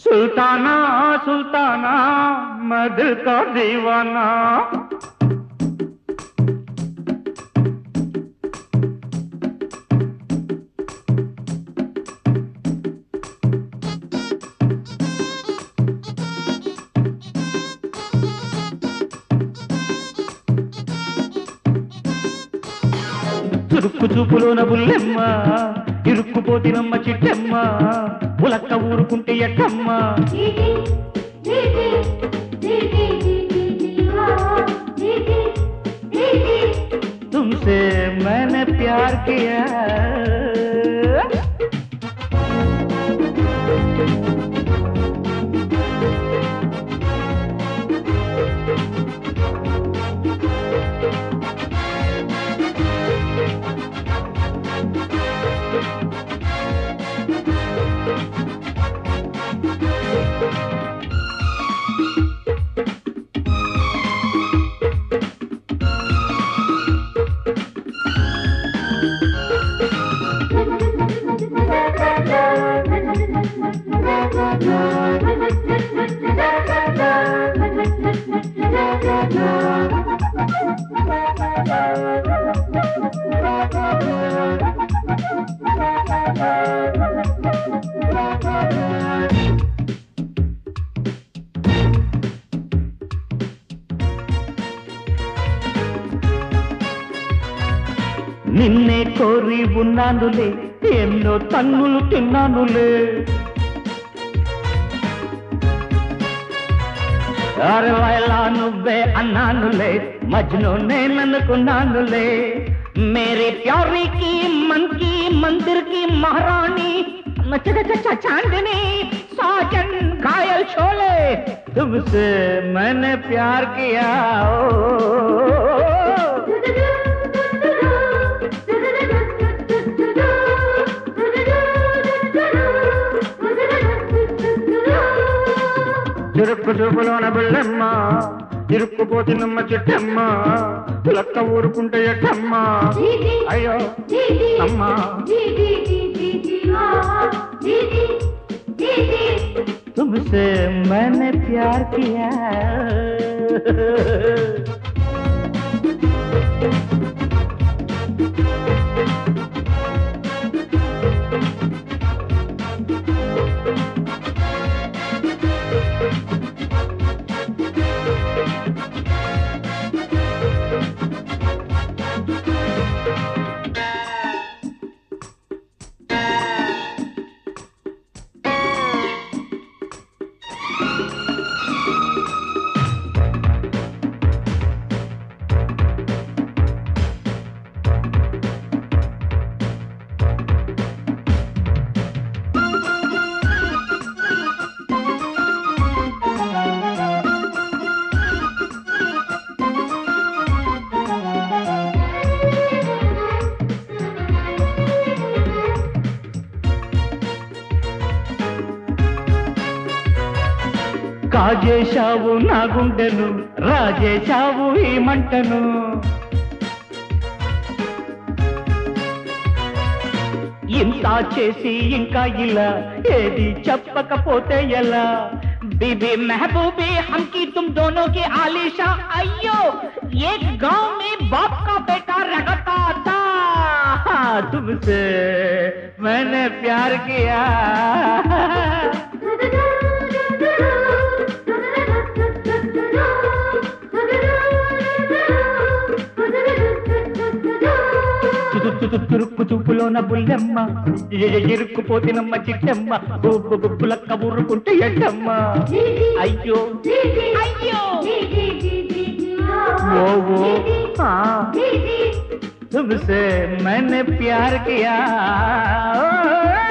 सुल्ताना सुल्ताना मैं दिल का दीवाना। చురుక్కు చూపులోన బుల్లెమ్మ ఇరుక్కుపోతినమ్మ చిట్టెమ్మ ఉలక్క ఊరుకుంటే ఎట్టమ్మ तुमसे मैंने प्यार किया నిన్నే కోరి ఉన్నానులే ఎన్నో తన్నులు తిన్నానులే అరే వైలా నువ్వే అన్నానులే మజ్ను నేననుకున్నానులే మేరే ప్యారీ కి మన్ కి మందిర్ కి మహారాణి చాందनी साजन घायल शोले तुमसे मैंने प्यार किया చురుక్కు చూపులోన బుల్లెమ్మ ఇరుక్కుపోతినమ్మ చిట్టమ్మ లక్క ఊరుకుంటే ఎట్టమ్మ అయ్యో అమ్మ तुमसे मैंने प्यार किया కాజేశావు నా గుండెను రాజేశావు ఈ మంటను ఇంత చేసి ఇంకా ఇలా ఏది చెప్పకపోతే ఎలా बीबी महबूबी हम की तुम दोनों की आलीशा अयो एक गांव में बाप का बेटा रगता था तुमसे मैंने प्यार किया చురుక్కు చూపులోన బుల్లెమ్మ ఇరుక్కుపోతినమ్మ చిట్టమ్మ బులక్క ఊరుకుంటే ఎట్టమ్మ అయ్యో అయ్యో वो हाँ तुमसे मैंने प्यार किया